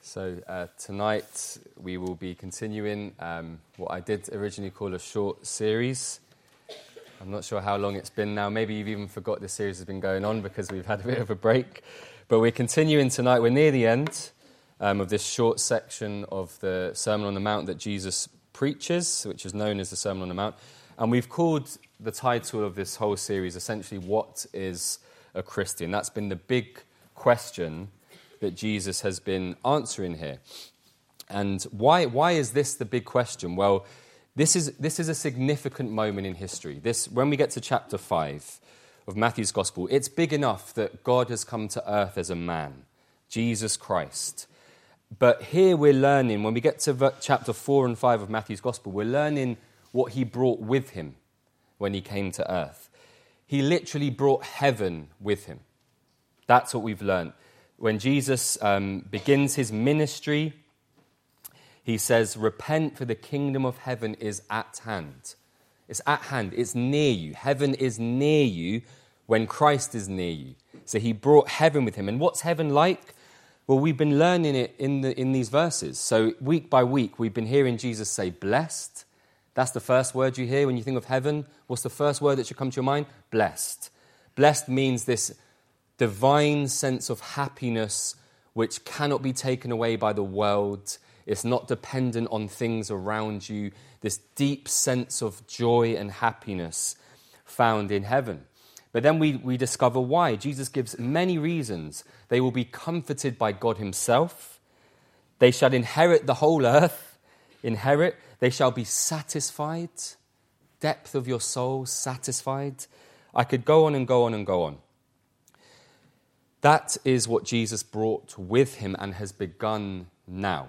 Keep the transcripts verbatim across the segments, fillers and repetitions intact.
So uh, tonight we will be continuing um, what I did originally call a short series. I'm not sure how long it's been now. Maybe you've even forgot this series has been going on because we've had a bit of a break. But we're continuing tonight. We're near the end um, of this short section of the Sermon on the Mount that Jesus preaches, which is known as the Sermon on the Mount. And we've called the title of this whole series essentially, What is a Christian? That's been the big question that Jesus has been answering here. And why why is this the big question? Well, this is this is a significant moment in history. This when we get to chapter five of Matthew's Gospel, it's big enough that God has come to earth as a man, Jesus Christ. But here we're learning, when we get to chapter four and five of Matthew's Gospel, we're learning what he brought with him when he came to earth. He literally brought heaven with him. That's what we've learned. When Jesus um, begins his ministry, he says, repent for the kingdom of heaven is at hand. It's at hand. It's near you. Heaven is near you when Christ is near you. So he brought heaven with him. And what's heaven like? Well, we've been learning it in the in these verses. So week by week, we've been hearing Jesus say, blessed. That's the first word you hear when you think of heaven. What's the first word that should come to your mind? Blessed. Blessed means this divine sense of happiness which cannot be taken away by the world. It's not dependent on things around you. This deep sense of joy and happiness found in heaven. But then we, we discover why. Jesus gives many reasons. They will be comforted by God himself. They shall inherit the whole earth. Inherit. They shall be satisfied. Depth of your soul, satisfied. I could go on and go on and go on. That is what Jesus brought with him and has begun now.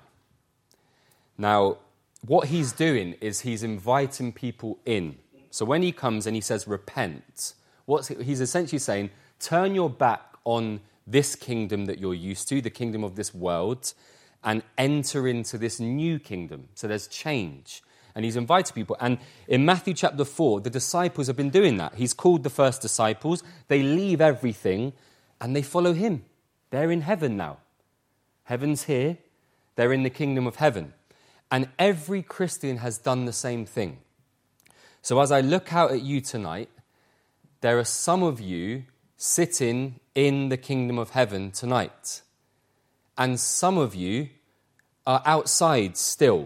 Now, what he's doing is he's inviting people in. So when he comes and he says, repent, what's he, he's essentially saying, turn your back on this kingdom that you're used to, the kingdom of this world, and enter into this new kingdom. So there's change. And he's invited people. And in Matthew chapter four, the disciples have been doing that. He's called the first disciples. They leave everything and they follow him. They're in heaven now. Heaven's here. They're in the kingdom of heaven. And every Christian has done the same thing. So as I look out at you tonight, there are some of you sitting in the kingdom of heaven tonight. And some of you are outside still.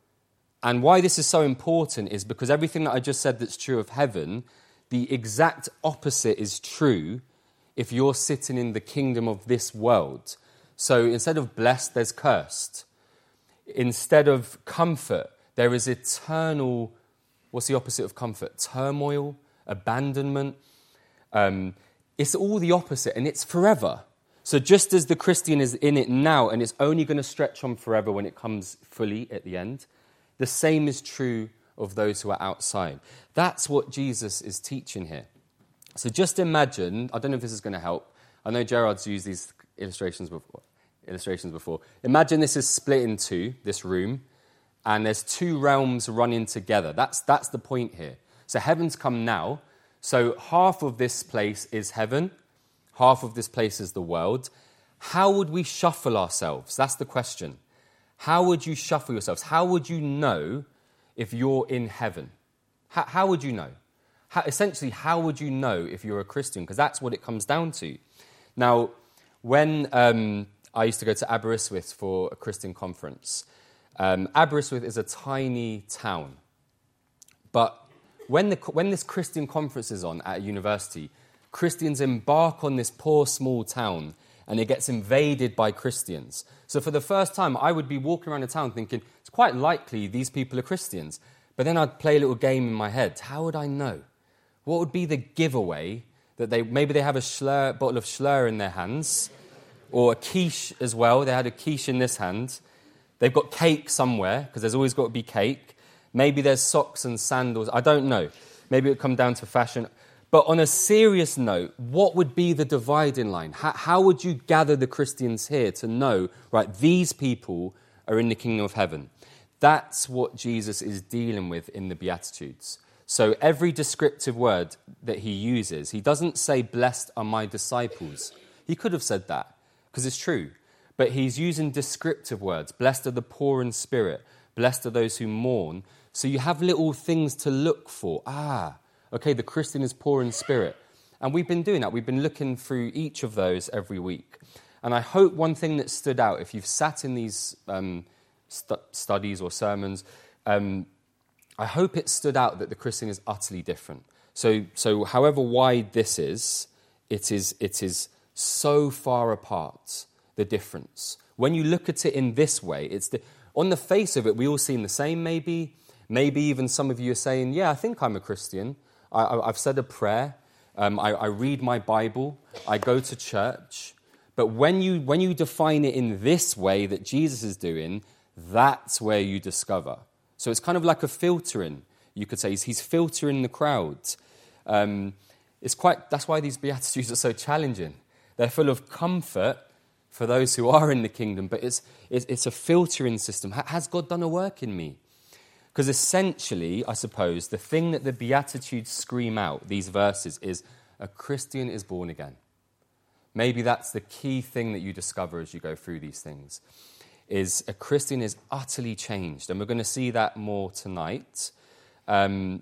And why this is so important is because everything that I just said that's true of heaven, the exact opposite is true if you're sitting in the kingdom of this world. So instead of blessed, there's cursed. Instead of comfort, there is eternal, what's the opposite of comfort? Turmoil, abandonment. Um, it's all the opposite, and it's forever. So just as the Christian is in it now, and it's only going to stretch on forever when it comes fully at the end, the same is true of those who are outside. That's what Jesus is teaching here. So just imagine, I don't know if this is going to help. I know Gerard's used these illustrations before. Illustrations before. Imagine this is split in two, this room, and there's two realms running together. That's, that's the point here. So heaven's come now. So half of this place is heaven. Half of this place is the world. How would we shuffle ourselves? That's the question. How would you shuffle yourselves? How would you know if you're in heaven? How, how would you know? How, essentially, how would you know if you're a Christian? Because that's what it comes down to. Now, when um, I used to go to Aberystwyth for a Christian conference, um, Aberystwyth is a tiny town. But when, the, when this Christian conference is on at a university, Christians embark on this poor small town and it gets invaded by Christians. So for the first time, I would be walking around the town thinking, it's quite likely these people are Christians. But then I'd play a little game in my head. How would I know? What would be the giveaway that they, maybe they have a Schlur, bottle of Schlur in their hands, or a quiche as well. They had a quiche in this hand. They've got cake somewhere, because there's always got to be cake. Maybe there's socks and sandals. I don't know. Maybe it would come down to fashion. But on a serious note, what would be the dividing line? How, how would you gather the Christians here to know, right, these people are in the kingdom of heaven? That's what Jesus is dealing with in the Beatitudes. So every descriptive word that he uses, he doesn't say, blessed are my disciples. He could have said that, because it's true. but he's using descriptive words. Blessed are the poor in spirit. Blessed are those who mourn. So you have little things to look for. Ah, okay, the Christian is poor in spirit. And we've been doing that. We've been looking through each of those every week. And I hope one thing that stood out, if you've sat in these um, st- studies or sermons, um, I hope it stood out that the Christian is utterly different. So, so however wide this is, it is, it is so far apart, the difference. When you look at it in this way, it's the, on the face of it, we all seem the same maybe. Maybe even some of you are saying, yeah, I think I'm a Christian. I, I, I've said a prayer. Um, I, I read my Bible. I go to church. But when you, when you define it in this way that Jesus is doing, that's where you discover. So it's kind of like a filtering, you could say. He's, he's filtering the crowd. Um, it's quite, that's why these Beatitudes are so challenging. They're full of comfort for those who are in the kingdom, but it's, it's, it's a filtering system. Has God done a work in me? Because essentially, I suppose, the thing that the Beatitudes scream out, these verses, is a Christian is born again. Maybe that's the key thing that you discover as you go through these things, is a Christian is utterly changed. And we're going to see that more tonight. Um,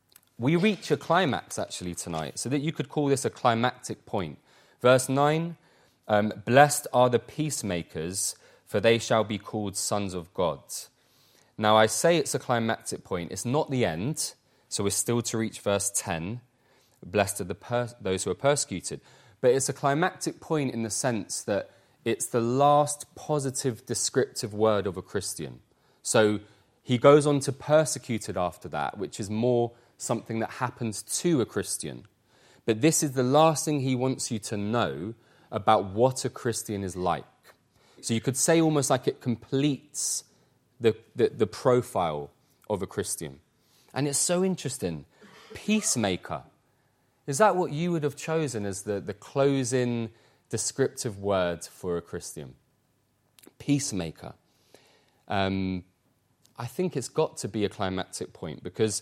we reach a climax, actually, tonight, so that you could call this a climactic point. Verse nine, um, blessed are the peacemakers, for they shall be called sons of God. Now, I say it's a climactic point. It's not the end, so we're still to reach verse ten. Blessed are the per- those who are persecuted. But it's a climactic point in the sense that it's the last positive descriptive word of a Christian. So he goes on to persecuted after that, which is more something that happens to a Christian. But this is the last thing he wants you to know about what a Christian is like. So you could say almost like it completes the, the, the profile of a Christian. And it's so interesting. Peacemaker. Is that what you would have chosen as the, the closing descriptive word for a Christian? Peacemaker. Um, I think it's got to be a climactic point, because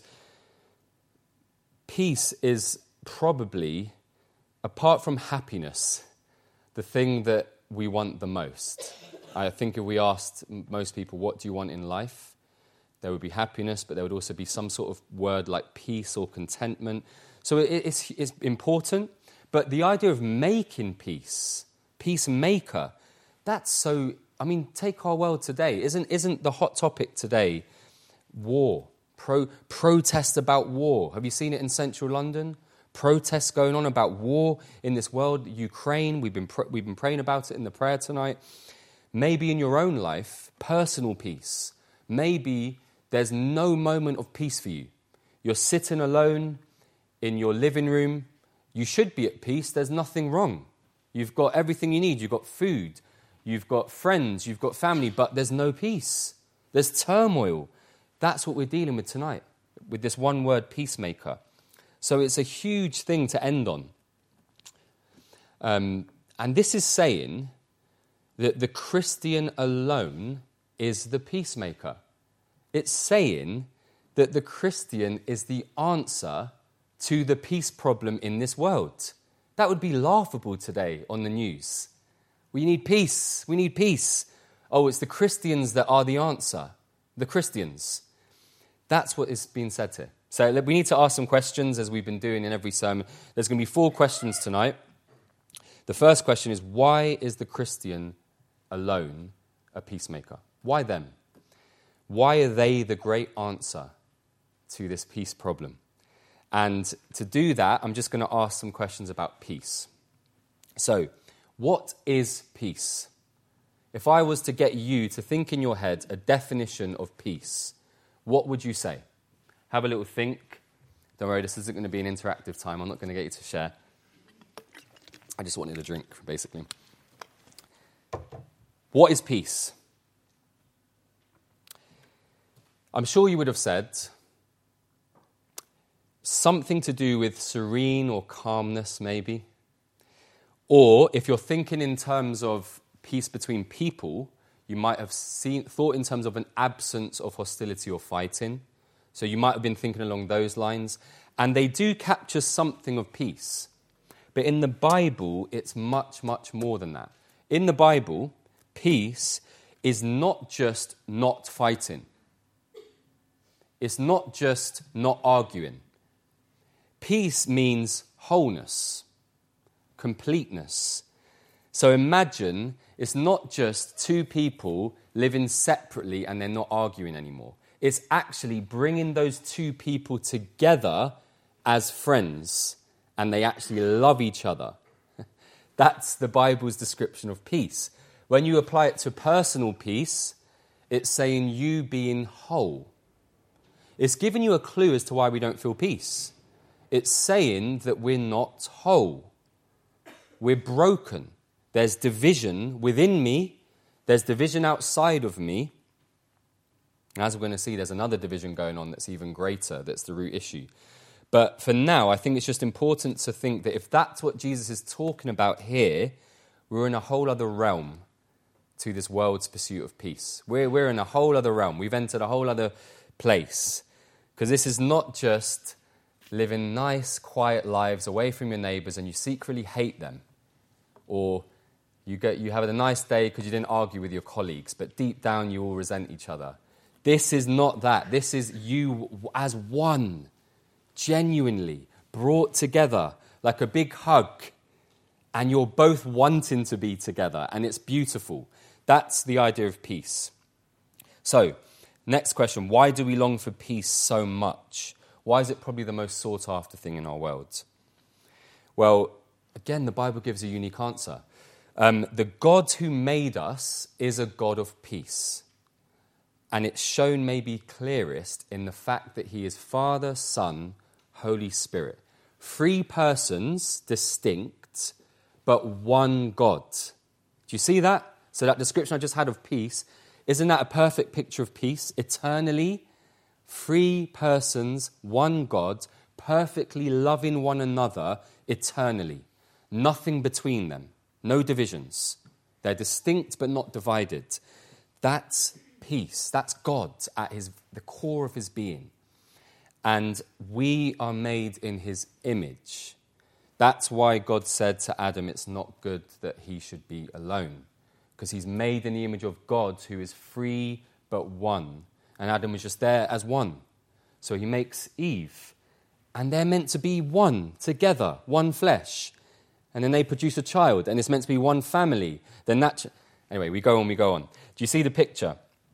peace is probably, apart from happiness, the thing that we want the most. I think if we asked most people, what do you want in life? There would be happiness, but there would also be some sort of word like peace or contentment. So it's, it's important, but the idea of making peace, peacemaker, that's so, I mean, take our world today. Isn't, isn't the hot topic today war? Pro, protest about war. Have you seen it in central London? Protests going on about war in this world. Ukraine, we've been, we've been praying about it in the prayer tonight. Maybe in your own life, personal peace. Maybe there's no moment of peace for you. You're sitting alone in your living room. You should be at peace. There's nothing wrong. You've got everything you need. You've got food. You've got friends. You've got family. But there's no peace. There's turmoil. That's what we're dealing with tonight, with this one word, peacemaker. So it's a huge thing to end on. Um, and this is saying that the Christian alone is the peacemaker. It's saying that the Christian is the answer to the peace problem in this world. That would be laughable today on the news. We need peace. We need peace. Oh, it's the Christians that are the answer. The Christians. That's what is being said here. So we need to ask some questions, as we've been doing in every sermon. There's going to be four questions tonight. The first question is, why is the Christian alone a peacemaker? Why them? Why are they the great answer to this peace problem? And to do that, I'm just going to ask some questions about peace. So, what is peace? If I was to get you to think in your head a definition of peace, what would you say? Have a little think. Don't worry, this isn't going to be an interactive time. I'm not going to get you to share. I just wanted a drink, basically. What is peace? I'm sure you would have said something to do with serene or calmness, maybe. Or if you're thinking in terms of peace between people, you might have seen, thought in terms of an absence of hostility or fighting. So you might have been thinking along those lines. And they do capture something of peace. But in the Bible, it's much, much more than that. In the Bible, peace is not just not fighting. It's not just not arguing. Peace means wholeness, completeness. So imagine it's not just two people living separately and they're not arguing anymore. It's actually bringing those two people together as friends, and they actually love each other. That's the Bible's description of peace. When you apply it to personal peace, it's saying you being whole. It's giving you a clue as to why we don't feel peace. It's saying that we're not whole. We're broken. There's division within me. There's division outside of me. As we're going to see, there's another division going on that's even greater. That's the root issue. But for now, I think it's just important to think that if that's what Jesus is talking about here, we're in a whole other realm to this world's pursuit of peace. We're, we're in a whole other realm. We've entered a whole other place. Because this is not just living nice, quiet lives away from your neighbours and you secretly hate them. Or you get you have a nice day because you didn't argue with your colleagues, but deep down you all resent each other. This is not that. This is you as one, genuinely brought together like a big hug, and you're both wanting to be together, and it's beautiful. That's the idea of peace. So, next question, why do we long for peace so much? Why is it probably the most sought after thing in our world? Well, again, the Bible gives a unique answer. Um, the God who made us is a God of peace. And it's shown maybe clearest in the fact that he is Father, Son, Holy Spirit. Three persons, distinct, but one God. Do you see that? So that description I just had of peace, isn't that a perfect picture of peace? Eternally, three persons, one God, perfectly loving one another eternally. Nothing between them. No divisions. They're distinct but not divided. That's peace. That's God at his, the core of his being. And we are made in his image. That's why God said to Adam, it's not good that he should be alone. Because he's made in the image of God who is free but one. And Adam was just there as one. So he makes Eve. And they're meant to be one together, one flesh. And then they produce a child, and it's meant to be one family. Then that... Ch- anyway, we go on, we go on. Do you see the picture?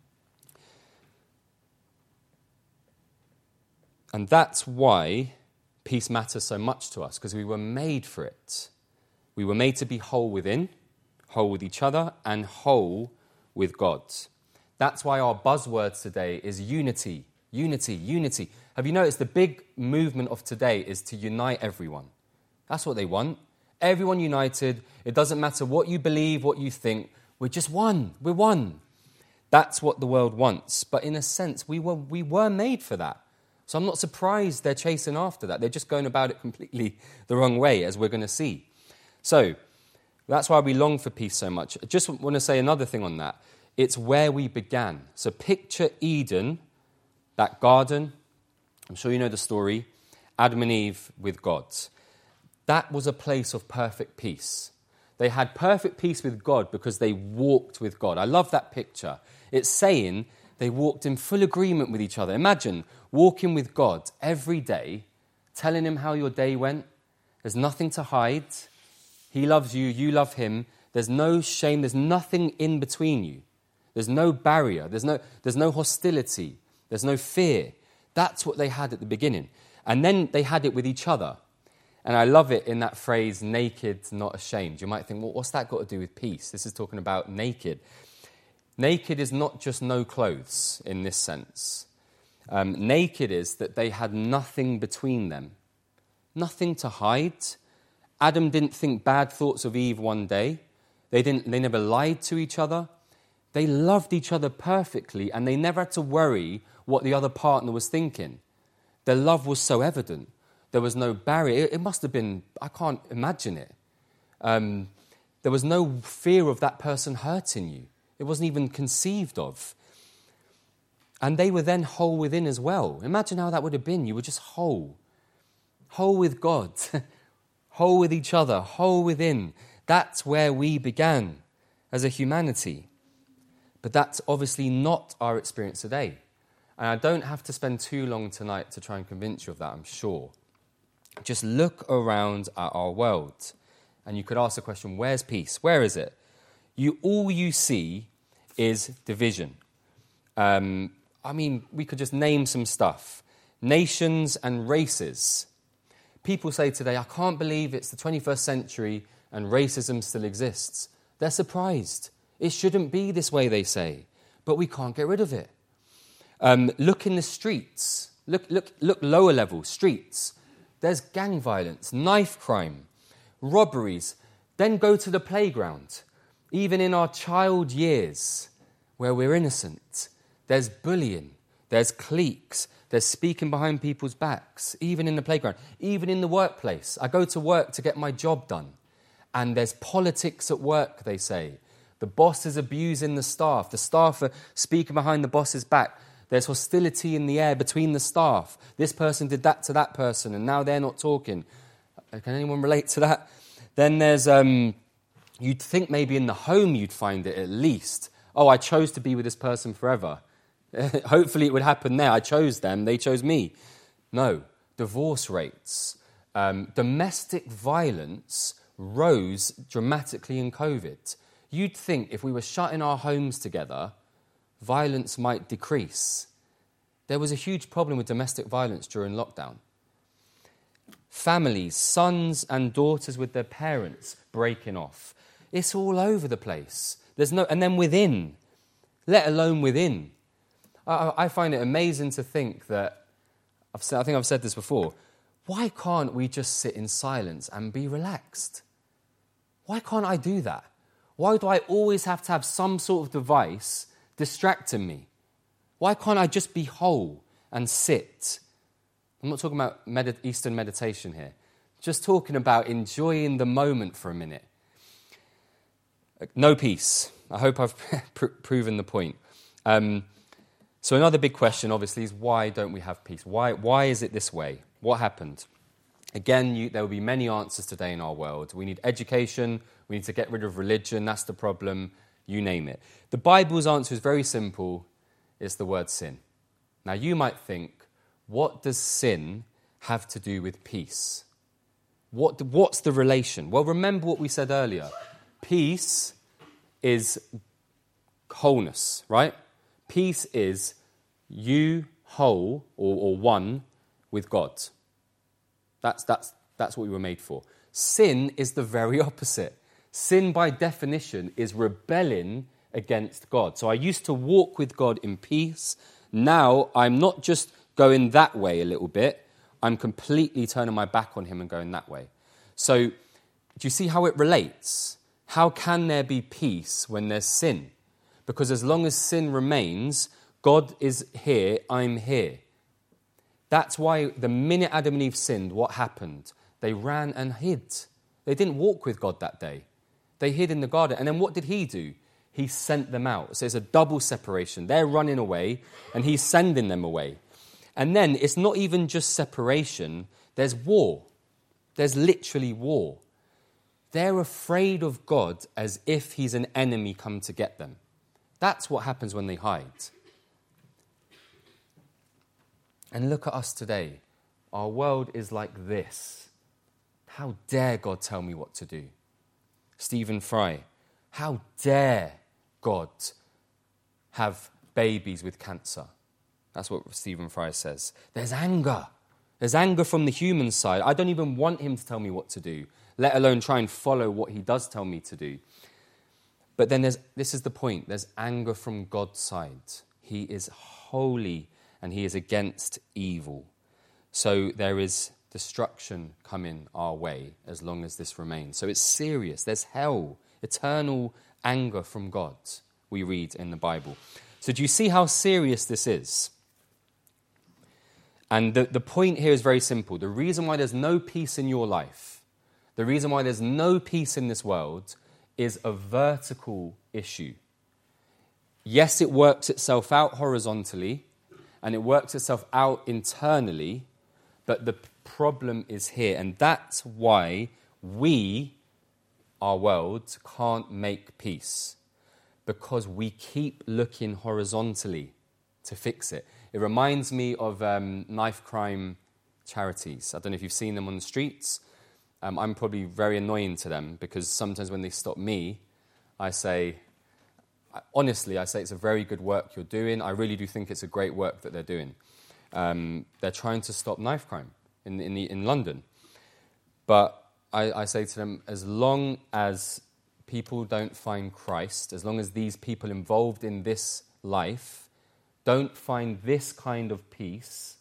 And that's why peace matters so much to us, because we were made for it. We were made to be whole within, whole with each other, and whole with God. That's why our buzzwords today is unity, unity, unity. Have you noticed the big movement of today is to unite everyone? That's what they want. Everyone united. It doesn't matter what you believe, what you think. We're just one. We're one. That's what the world wants. But in a sense, we were we were made for that. So I'm not surprised they're chasing after that. They're just going about it completely the wrong way, as we're going to see. So that's why we long for peace so much. I just want to say another thing on that. It's where we began. So picture Eden, that garden. I'm sure you know the story. Adam and Eve with God. That was a place of perfect peace. They had perfect peace with God because they walked with God. I love that picture. It's saying they walked in full agreement with each other. Imagine walking with God every day, telling him how your day went. There's nothing to hide. He loves you, you love him. There's no shame. There's nothing in between you. There's no barrier. There's no, there's no hostility. There's no fear. That's what they had at the beginning. And then they had it with each other. And I love it in that phrase, naked, not ashamed. You might think, well, what's that got to do with peace? This is talking about naked. Naked is not just no clothes in this sense. Um, naked is that they had nothing between them. Nothing to hide. Adam didn't think bad thoughts of Eve one day. They didn't. They never lied to each other. They loved each other perfectly, and they never had to worry what the other partner was thinking. Their love was so evident. There was no barrier. It must have been, I can't imagine it. Um, there was no fear of that person hurting you. It wasn't even conceived of. And they were then whole within as well. Imagine how that would have been. You were just whole. Whole with God. Whole with each other. Whole within. That's where we began as a humanity. But that's obviously not our experience today. And I don't have to spend too long tonight to try and convince you of that, I'm sure. Just look around at our world. And you could ask the question, where's peace? Where is it? You all you see is division. Um, I mean, we could just name some stuff. Nations and races. People say today, I can't believe it's the twenty-first century and racism still exists. They're surprised. It shouldn't be this way, they say. But we can't get rid of it. Um, look in the streets. Look, look, look lower level, streets. There's gang violence, knife crime, robberies. Then go to the playground. Even in our child years, where we're innocent, there's bullying, there's cliques, there's speaking behind people's backs, even in the playground, even in the workplace. I go to work to get my job done, and there's politics at work, they say. The boss is abusing the staff. The staff are speaking behind the boss's back. There's hostility in the air between the staff. This person did that to that person, and now they're not talking. Can anyone relate to that? Then there's... Um, You'd think maybe in the home you'd find it at least. Oh, I chose to be with this person forever. Hopefully it would happen there. I chose them, they chose me. No, divorce rates. Um, domestic violence rose dramatically in COVID. You'd think if we were shut in our homes together, violence might decrease. There was a huge problem with domestic violence during lockdown. Families, sons and daughters with their parents breaking off. It's all over the place. There's no, and then within, let alone within. I, I find it amazing to think that, I've said, I think I've said this before, why can't we just sit in silence and be relaxed? Why can't I do that? Why do I always have to have some sort of device distracting me? Why can't I just be whole and sit? I'm not talking about med- Eastern meditation here. Just talking about enjoying the moment for a minute. No peace. I hope I've pr- proven the point. Um, so another big question, obviously, is why don't we have peace? Why, why is it this way? What happened? Again, you, there will be many answers today in our world. We need education. We need to get rid of religion. That's the problem. You name it. The Bible's answer is very simple. It's the word sin. Now, you might think, what does sin have to do with peace? What, what's the relation? Well, remember what we said earlier. Peace is wholeness, right? Peace is you whole or, or one with God. That's, that's, that's what we were made for. Sin is the very opposite. Sin, by definition, is rebelling against God. So I used to walk with God in peace. Now I'm not just going that way a little bit. I'm completely turning my back on him and going that way. So do you see how it relates? How can there be peace when there's sin? Because as long as sin remains, God is here, I'm here. That's why the minute Adam and Eve sinned, what happened? They ran and hid. They didn't walk with God that day. They hid in the garden. And then what did he do? He sent them out. So it's a double separation. They're running away and he's sending them away. And then it's not even just separation. There's war. There's literally war. They're afraid of God as if he's an enemy come to get them. That's what happens when they hide. And look at us today. Our world is like this. How dare God tell me what to do? Stephen Fry. How dare God have babies with cancer? That's what Stephen Fry says. There's anger. There's anger from the human side. I don't even want him to tell me what to do, let alone try and follow what he does tell me to do. But then there's, this is the point. There's anger from God's side. He is holy and he is against evil. So there is destruction coming our way as long as this remains. So it's serious. There's hell, eternal anger from God, we read in the Bible. So do you see how serious this is? And the, the point here is very simple. The reason why there's no peace in your life, the reason why there's no peace in this world is a vertical issue. Yes, it works itself out horizontally, and it works itself out internally, but the problem is here. And that's why we, our world, can't make peace. because we keep looking horizontally to fix it. It reminds me of um, knife crime charities. I don't know if you've seen them on the streets. Um, I'm probably very annoying to them because sometimes when they stop me, I say, honestly, I say it's a very good work you're doing. I really do think it's a great work that they're doing. Um, they're trying to stop knife crime in in, the, in London. But I, I say to them, as long as people don't find Christ, as long as these people involved in this life don't find this kind of peace,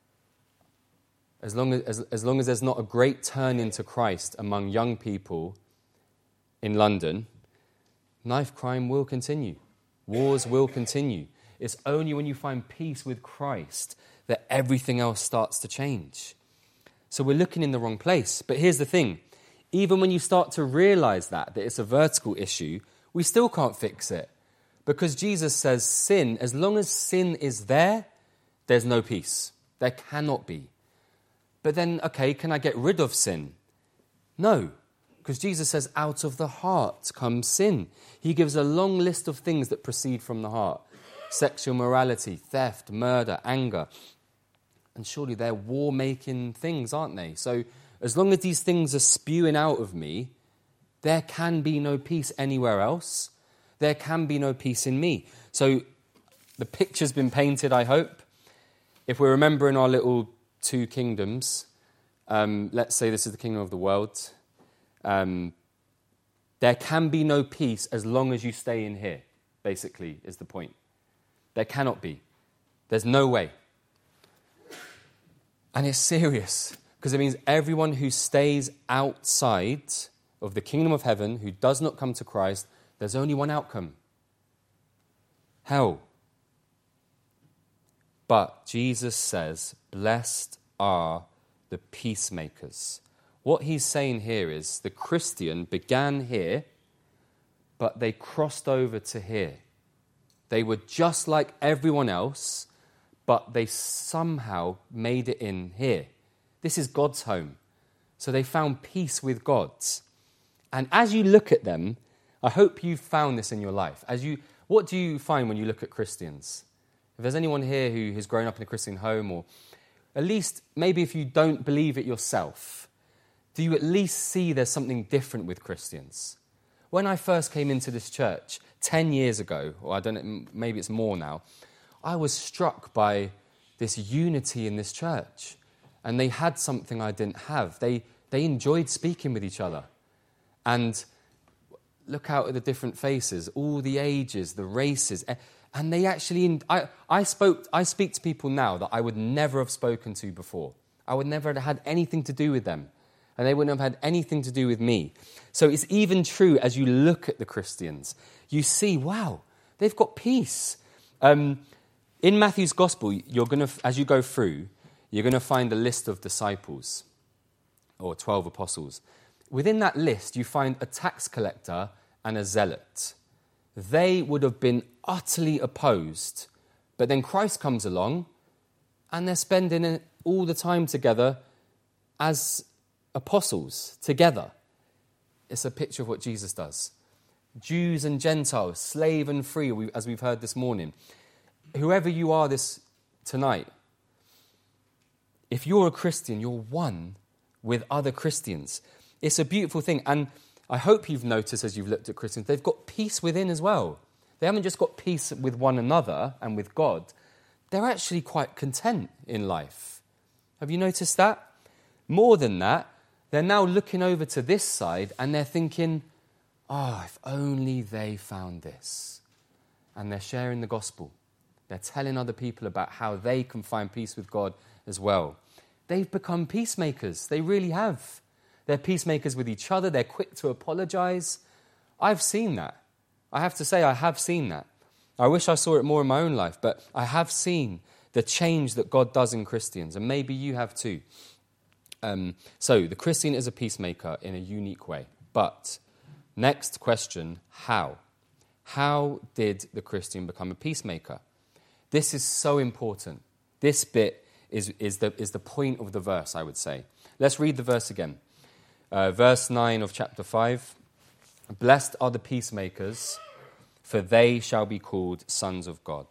as long as, as, as long as there's not a great turn into Christ among young people in London, knife crime will continue. Wars will continue. It's only when you find peace with Christ that everything else starts to change. So we're looking in the wrong place. But here's the thing. Even when you start to realize that, that it's a vertical issue, we still can't fix it. Because Jesus says sin, as long as sin is there, there's no peace. There cannot be. But then, okay, can I get rid of sin? No. Because Jesus says out of the heart comes sin. He gives a long list of things that proceed from the heart. Sexual morality, theft, murder, anger. And surely they're war-making things, aren't they? So as long as these things are spewing out of me, there can be no peace anywhere else. There can be no peace in me. So the picture's been painted, I hope. If we're remembering our little two kingdoms, um, let's say this is the kingdom of the world, um, there can be no peace as long as you stay in here, basically, is the point. There cannot be. There's no way. And it's serious, because it means everyone who stays outside of the kingdom of heaven, who does not come to Christ, there's only one outcome. Hell. But Jesus says, blessed are the peacemakers. What he's saying here is the Christian began here, but they crossed over to here. They were just like everyone else, but they somehow made it in here. This is God's home. So they found peace with God. And as you look at them, I hope you've found this in your life. As you, what do you find when you look at Christians? If there's anyone here who has grown up in a Christian home, or at least maybe if you don't believe it yourself, do you at least see there's something different with Christians? When I first came into this church ten years ago, or I don't know, maybe it's more now, I was struck by this unity in this church. And they had something I didn't have. They they enjoyed speaking with each other. And look out at the different faces, all the ages, the races. And they actually, I, I spoke, I speak to people now that I would never have spoken to before. I would never have had anything to do with them. And they wouldn't have had anything to do with me. So it's even true as you look at the Christians. You see, wow, they've got peace. Um, in Matthew's Gospel, you're going to, as you go through, you're going to find a list of disciples, or twelve apostles. Within that list, you find a tax collector and a zealot. They would have been utterly opposed, but then Christ comes along, and they're spending all the time together as apostles, together. It's a picture of what Jesus does. Jews and Gentiles, slave and free, as we've heard this morning. Whoever you are this tonight, if you're a Christian, you're one with other Christians. It's a beautiful thing. And I hope you've noticed as you've looked at Christians, they've got peace within as well. They haven't just got peace with one another and with God. They're actually quite content in life. Have you noticed that? More than that, they're now looking over to this side and they're thinking, oh, if only they found this. And they're sharing the gospel. They're telling other people about how they can find peace with God as well. They've become peacemakers. They really have. They're peacemakers with each other. They're quick to apologize. I've seen that. I have to say, I have seen that. I wish I saw it more in my own life, but I have seen the change that God does in Christians, and maybe you have too. Um, so the Christian is a peacemaker in a unique way. But next question, how? How did the Christian become a peacemaker? This is so important. This bit is, is, the, is the point of the verse, I would say. Let's read the verse again. Uh, verse nine of chapter five. Blessed are the peacemakers, for they shall be called sons of God.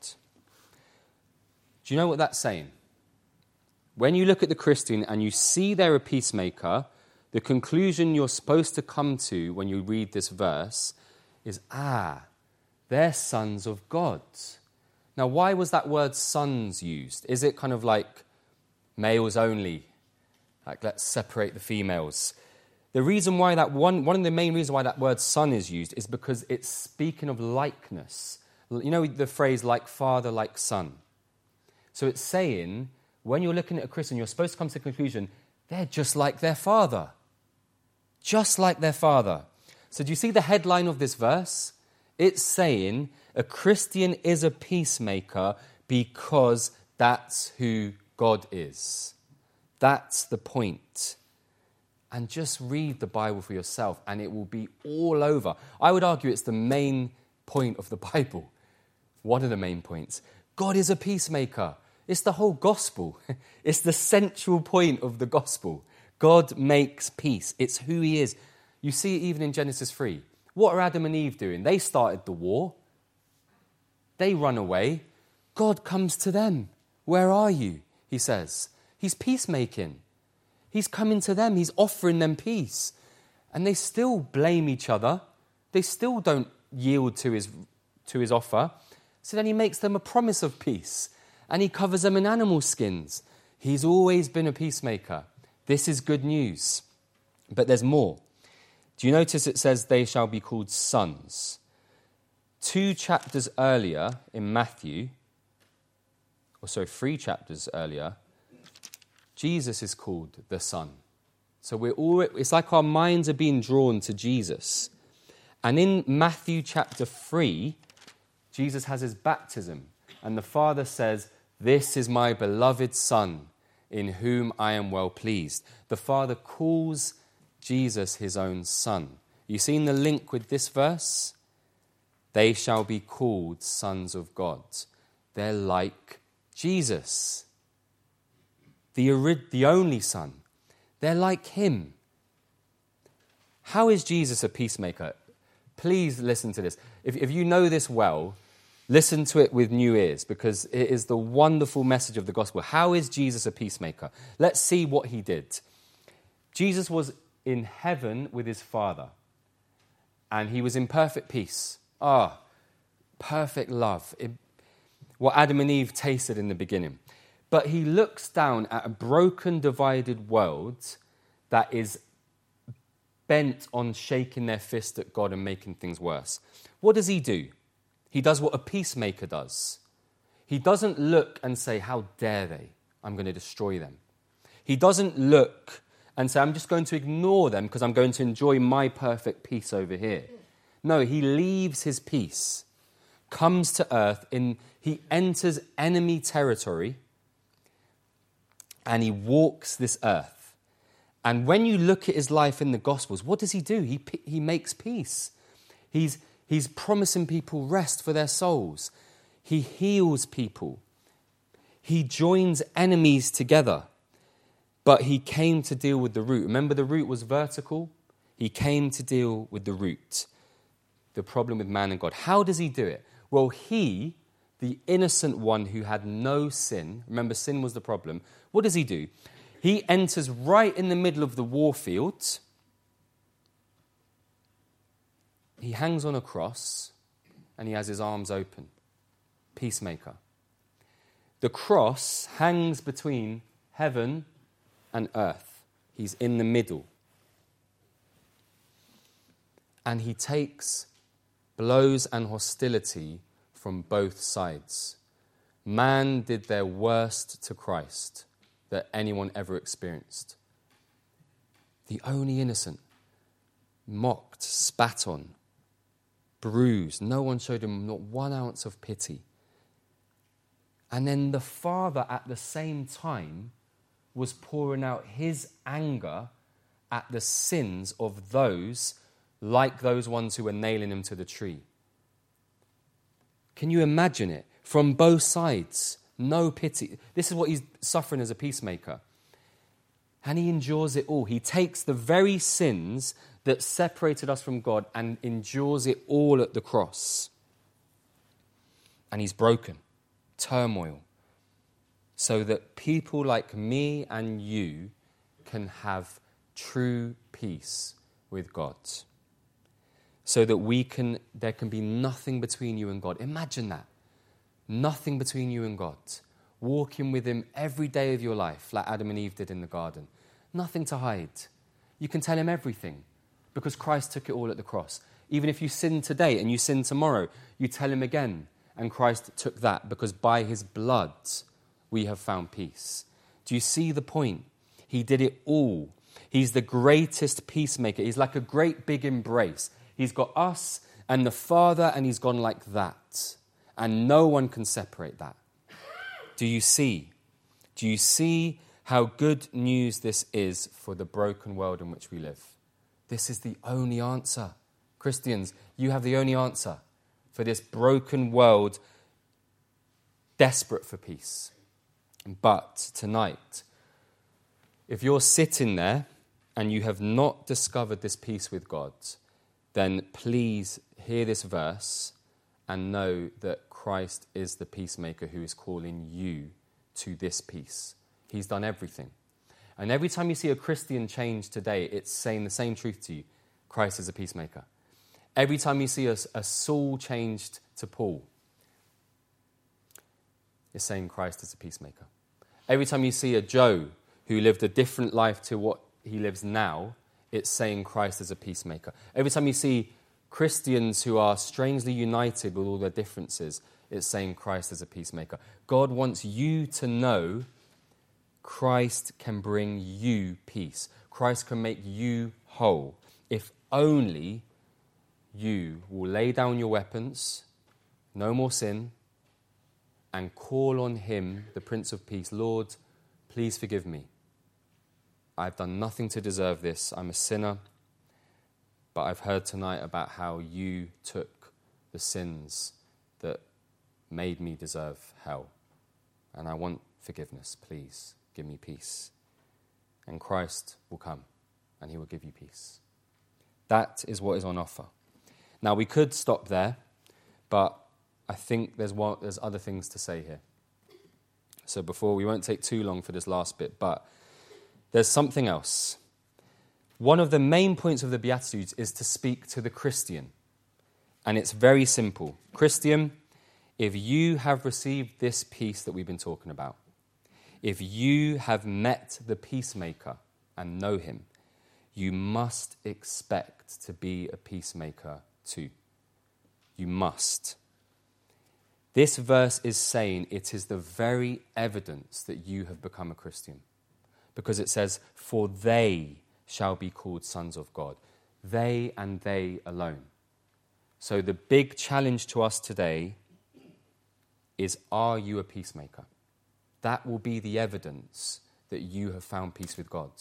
Do you know what that's saying? When you look at the Christian and you see they're a peacemaker, the conclusion you're supposed to come to when you read this verse is, ah, they're sons of God. Now, why was that word sons used? Is it kind of like males only? Like, let's separate the females. The reason why that one, one of the main reasons why that word son is used is because it's speaking of likeness. You know the phrase like father, like son. So it's saying, when you're looking at a Christian, you're supposed to come to the conclusion, they're just like their father. Just like their father. So do you see the headline of this verse? It's saying a Christian is a peacemaker because that's who God is. That's the point. And just read the Bible for yourself and it will be all over. I would argue it's the main point of the Bible. One of the main points. God is a peacemaker. It's the whole gospel. It's the central point of the gospel. God makes peace. It's who he is. You see it even in Genesis three. What are Adam and Eve doing? They started the war. They run away. God comes to them. Where are you? He says. He's peacemaking. He's coming to them. He's offering them peace. And they still blame each other. They still don't yield to his, to his offer. So then he makes them a promise of peace. And he covers them in animal skins. He's always been a peacemaker. This is good news. But there's more. Do you notice it says they shall be called sons? Two chapters earlier in Matthew, or sorry, three chapters earlier, Jesus is called the Son. So we're all, it's like our minds are being drawn to Jesus. And in Matthew chapter three, Jesus has his baptism. And the Father says, "This is my beloved Son, in whom I am well pleased." The Father calls Jesus his own Son. You seen the link with this verse? They shall be called sons of God. They're like Jesus, the, the only Son. They're like him. How is Jesus a peacemaker? Please listen to this. If, if you know this well, listen to it with new ears, because it is the wonderful message of the gospel. How is Jesus a peacemaker? Let's see what he did. Jesus was in heaven with his Father, and he was in perfect peace. Ah, perfect love. It, what Adam and Eve tasted in the beginning. But he looks down at a broken, divided world that is bent on shaking their fist at God and making things worse. What does he do? He does what a peacemaker does. He doesn't look and say, "How dare they? I'm going to destroy them." He doesn't look and say, "I'm just going to ignore them because I'm going to enjoy my perfect peace over here." No, he leaves his peace, comes to earth, in, he enters enemy territory, and he walks this earth. And when you look at his life in the Gospels, what does he do? He, he makes peace. He's, he's promising people rest for their souls. He heals people. He joins enemies together. But he came to deal with the root. Remember, the root was vertical? He came to deal with the root. The problem with man and God. How does he do it? Well, he, the innocent one who had no sin, remember sin was the problem, what does he do? He enters right in the middle of the war field. He hangs on a cross and he has his arms open. Peacemaker. The cross hangs between heaven and earth. He's in the middle. And he takes blows and hostility from both sides. Man did their worst to Christ that anyone ever experienced. The only innocent, mocked, spat on, bruised. No one showed him not one ounce of pity. And then the Father at the same time was pouring out his anger at the sins of those like those ones who were nailing him to the tree. Can you imagine it? From both sides, no pity. This is what he's suffering as a peacemaker. And he endures it all. He takes the very sins that separated us from God and endures it all at the cross. and he's broken. Turmoil. So that people like me and you can have true peace with God. So that we can, there can be nothing between you and God. Imagine that. Nothing between you and God. Walking with him every day of your life, like Adam and Eve did in the garden. Nothing to hide. You can tell him everything because Christ took it all at the cross. Even if you sin today and you sin tomorrow, you tell him again. And Christ took that because by his blood we have found peace. Do you see the point? He did it all. He's the greatest peacemaker. He's like a great big embrace. He's got us and the Father, and he's gone like that. And no one can separate that. Do you see? Do you see how good news this is for the broken world in which we live? This is the only answer. Christians, you have the only answer for this broken world desperate for peace. But tonight, if you're sitting there and you have not discovered this peace with God, then please hear this verse and know that Christ is the peacemaker who is calling you to this peace. He's done everything. And every time you see a Christian change today, it's saying the same truth to you. Christ is a peacemaker. Every time you see a, a Saul changed to Paul, it's saying Christ is a peacemaker. Every time you see a Joe who lived a different life to what he lives now, it's saying Christ is a peacemaker. Every time you see Christians who are strangely united with all their differences, it's saying Christ is a peacemaker. God wants you to know Christ can bring you peace. Christ can make you whole. If only you will lay down your weapons, no more sin, and call on him, the Prince of Peace. Lord, please forgive me. I've done nothing to deserve this. I'm a sinner. But I've heard tonight about how you took the sins that made me deserve hell. And I want forgiveness. Please give me peace. And Christ will come and he will give you peace. That is what is on offer. Now, we could stop there, but I think there's one, there's other things to say here. So before, we won't take too long for this last bit, but there's something else. One of the main points of the Beatitudes is to speak to the Christian. And it's very simple. Christian, if you have received this peace that we've been talking about, if you have met the peacemaker and know him, you must expect to be a peacemaker too. You must. This verse is saying it is the very evidence that you have become a Christian. Because it says, for they shall be called sons of God. They and they alone. So the big challenge to us today is, are you a peacemaker? That will be the evidence that you have found peace with God.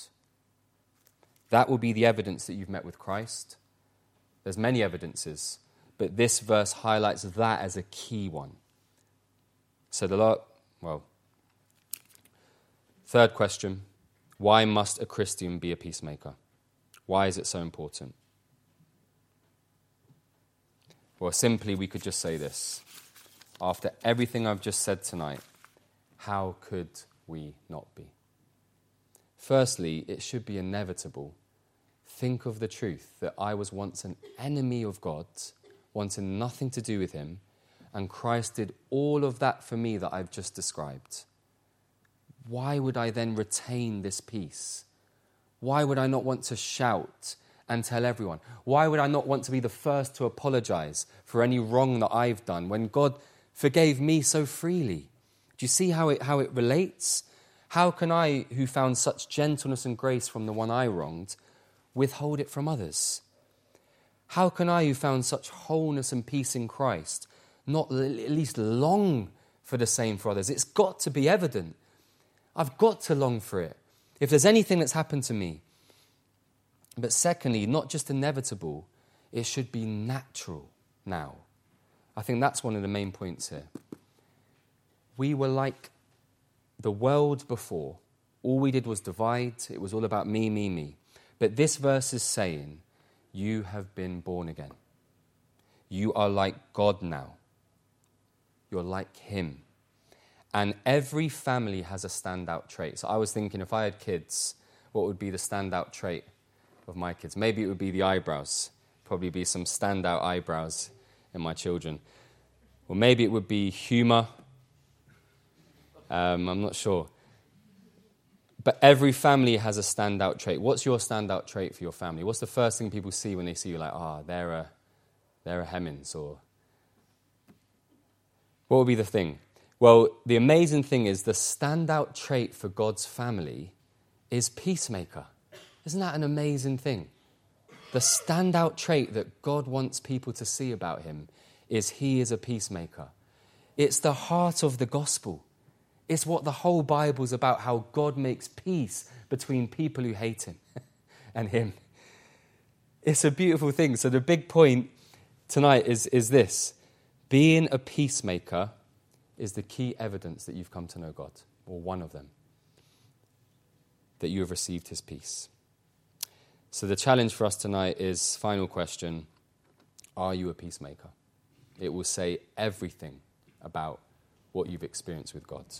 That will be the evidence that you've met with Christ. There's many evidences, but this verse highlights that as a key one. So the lot, well, third question, why must a Christian be a peacemaker? Why is it so important? Well, simply we could just say this. After everything I've just said tonight, how could we not be? Firstly, it should be inevitable. Think of the truth that I was once an enemy of God, wanting nothing to do with him, and Christ did all of that for me that I've just described. Why would I then retain this peace? Why would I not want to shout and tell everyone? Why would I not want to be the first to apologize for any wrong that I've done when God forgave me so freely? Do you see how it, how it relates? How can I, who found such gentleness and grace from the one I wronged, withhold it from others? How can I, who found such wholeness and peace in Christ, not at least long for the same for others? It's got to be evident. I've got to long for it. If there's anything that's happened to me. But secondly, not just inevitable, it should be natural now. I think that's one of the main points here. We were like the world before. All we did was divide. It was all about me, me, me. But this verse is saying, you have been born again. You are like God now. you're like him. And every family has a standout trait. So I was thinking, if I had kids, what would be the standout trait of my kids? Maybe it would be the eyebrows. Probably be some standout eyebrows in my children. Or maybe it would be humor. Um, I'm not sure. But every family has a standout trait. What's your standout trait for your family? What's the first thing people see when they see you? Like, ah, oh, they're a, they're a Hemmings. Or what would be the thing? Well, the amazing thing is the standout trait for God's family is peacemaker. Isn't that an amazing thing? The standout trait that God wants people to see about him is he is a peacemaker. It's the heart of the gospel. It's what the whole Bible's about, how God makes peace between people who hate him and him. It's a beautiful thing. So the big point tonight is, is this. Being a peacemaker is the key evidence that you've come to know God, or one of them, that you have received his peace. So the challenge for us tonight is, final question, are you a peacemaker? It will say everything about what you've experienced with God.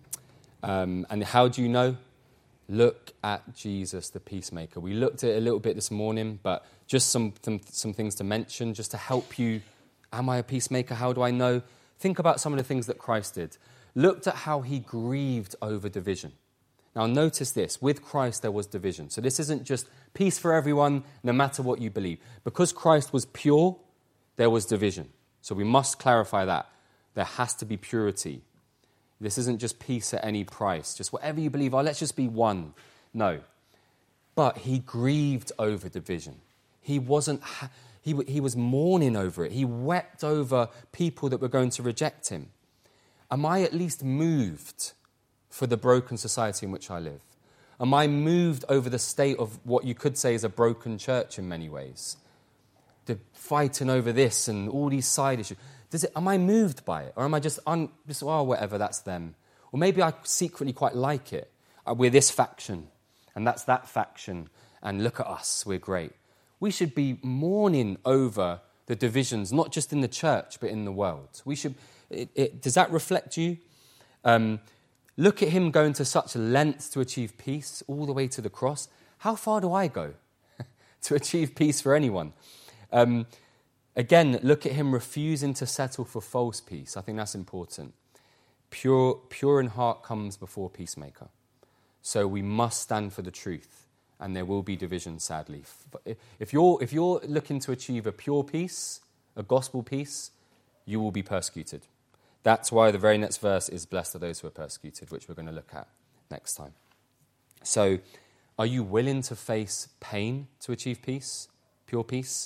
Um, and how do you know? Look at Jesus, the peacemaker. We looked at it a little bit this morning, but just some, some, some things to mention, just to help you. Am I a peacemaker? How do I know? Think about some of the things that Christ did. Looked at how he grieved over division. Now notice this, with Christ there was division. So this isn't just peace for everyone, no matter what you believe. Because Christ was pure, there was division. So we must clarify that. There has to be purity. This isn't just peace at any price, just whatever you believe, oh, let's just be one. No. But he grieved over division. He wasn't, he, he was mourning over it. He wept over people that were going to reject him. Am I at least moved for the broken society in which I live? Am I moved over the state of what you could say is a broken church in many ways? The fighting over this and all these side issues. Does it, am I moved by it? Or am I just, un, just, oh, whatever, that's them? Or maybe I secretly quite like it. Uh, we're this faction, and that's that faction, and look at us, we're great. We should be mourning over the divisions, not just in the church, but in the world. We should. It, it, does that reflect you? Um, look at him going to such lengths to achieve peace, all the way to the cross. How far do I go to achieve peace for anyone? Um, again, look at him refusing to settle for false peace. I think that's important. Pure, pure in heart comes before peacemaker. So we must stand for the truth, and there will be division, sadly. If you're, if you're looking to achieve a pure peace, a gospel peace, you will be persecuted. That's why the very next verse is, blessed are those who are persecuted, which we're going to look at next time. So, are you willing to face pain to achieve peace, pure peace?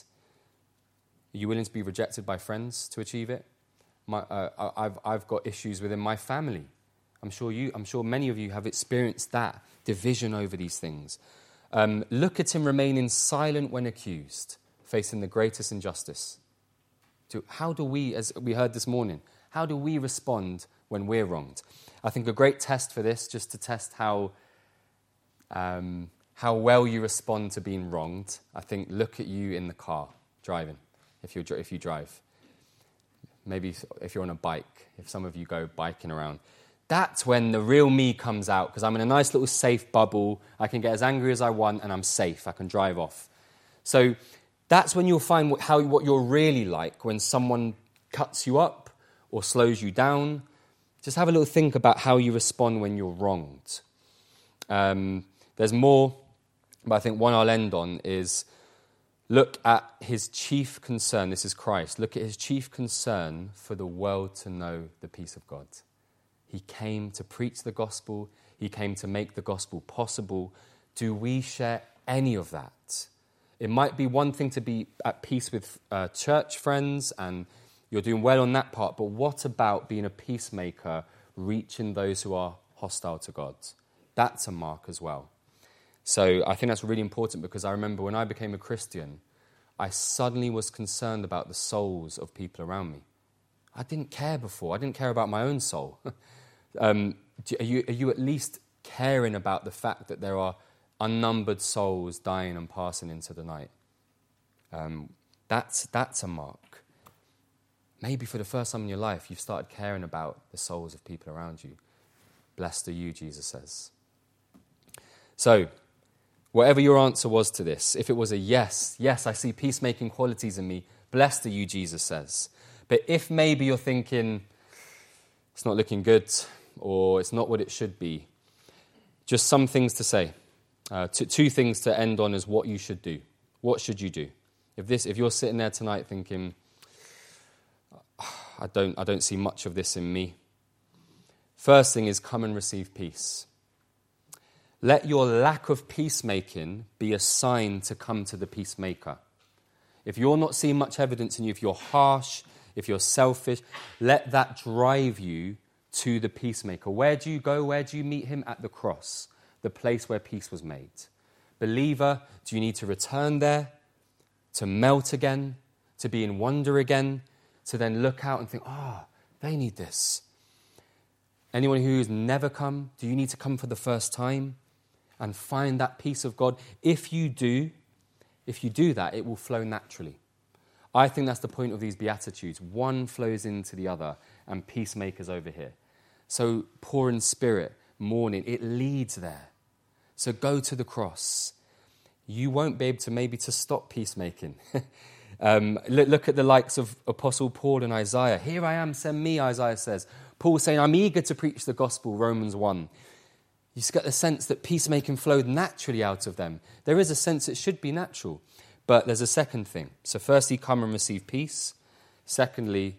Are you willing to be rejected by friends to achieve it? My, uh, I've, I've got issues within my family. I'm sure you. I'm sure many of you have experienced that division over these things. Um, look at him remaining silent when accused, facing the greatest injustice. To, how do we, as we heard this morning, how do we respond when we're wronged? I think a great test for this, just to test how um, how well you respond to being wronged, I think look at you in the car driving, if you if you drive. Maybe if you're on a bike, if some of you go biking around. That's when the real me comes out, because I'm in a nice little safe bubble. I can get as angry as I want, and I'm safe. I can drive off. So that's when you'll find what, how, what you're really like when someone cuts you up or slows you down. Just have a little think about how you respond when you're wronged. Um, there's more, but I think one I'll end on is look at his chief concern. This is Christ. Look at his chief concern for the world to know the peace of God. He came to preach the gospel. He came to make the gospel possible. Do we share any of that? It might be one thing to be at peace with uh, church friends, and you're doing well on that part, but what about being a peacemaker, reaching those who are hostile to God? That's a mark as well. So I think that's really important, because I remember when I became a Christian, I suddenly was concerned about the souls of people around me. I didn't care before. I didn't care about my own soul. um, are, you, are you at least caring about the fact that there are unnumbered souls dying and passing into the night? Um, that's, that's a mark. Maybe for the first time in your life, you've started caring about the souls of people around you. Blessed are you, Jesus says. So, whatever your answer was to this, if it was a yes, yes, I see peacemaking qualities in me, blessed are you, Jesus says. But if maybe you're thinking, it's not looking good, or it's not what it should be, just some things to say. Uh, two, two things to end on is what you should do. What should you do? If this, if you're sitting there tonight thinking, I don't, I don't see much of this in me. First thing is come and receive peace. Let your lack of peacemaking be a sign to come to the peacemaker. If you're not seeing much evidence in you, if you're harsh, if you're selfish, let that drive you to the peacemaker. Where do you go? Where do you meet him? At the cross, the place where peace was made. Believer, do you need to return there, to melt again, to be in wonder again, to then look out and think, ah, oh, they need this. Anyone who's never come, do you need to come for the first time and find that peace of God? If you do, if you do that, it will flow naturally. I think that's the point of these Beatitudes. One flows into the other, and peacemakers over here. So poor in spirit, mourning, it leads there. So go to the cross. You won't be able to maybe to stop peacemaking. um, look, look at the likes of Apostle Paul and Isaiah. Here I am, send me, Isaiah says. Paul saying, I'm eager to preach the gospel, Romans one. You just get the sense that peacemaking flowed naturally out of them. There is a sense it should be natural. But there's a second thing. So firstly, come and receive peace. Secondly,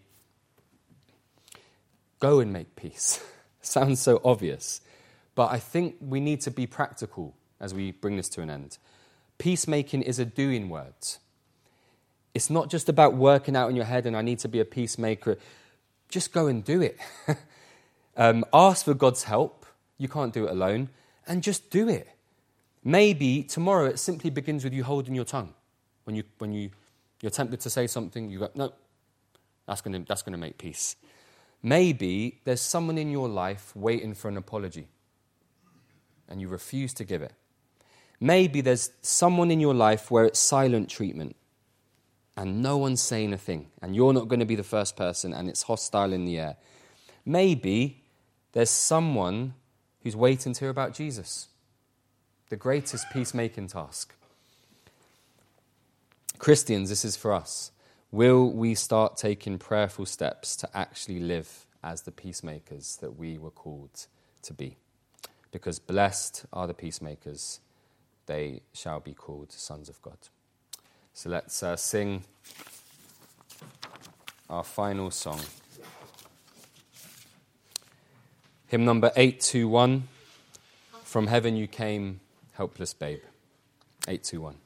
go and make peace. Sounds so obvious. But I think we need to be practical as we bring this to an end. Peacemaking is a doing word. It's not just about working out in your head and I need to be a peacemaker. Just go and do it. um, ask for God's help. You can't do it alone. And just do it. Maybe tomorrow it simply begins with you holding your tongue. When you when you you're tempted to say something, you go, no, that's gonna that's gonna make peace. Maybe there's someone in your life waiting for an apology, and you refuse to give it. Maybe there's someone in your life where it's silent treatment, and no one's saying a thing, and you're not going to be the first person, and it's hostile in the air. Maybe there's someone who's waiting to hear about Jesus, the greatest peacemaking task. Christians, this is for us. Will we start taking prayerful steps to actually live as the peacemakers that we were called to be? Because blessed are the peacemakers, they shall be called sons of God. So let's uh, sing our final song. Hymn number eight two one, From Heaven You Came, Helpless Babe. eight two one.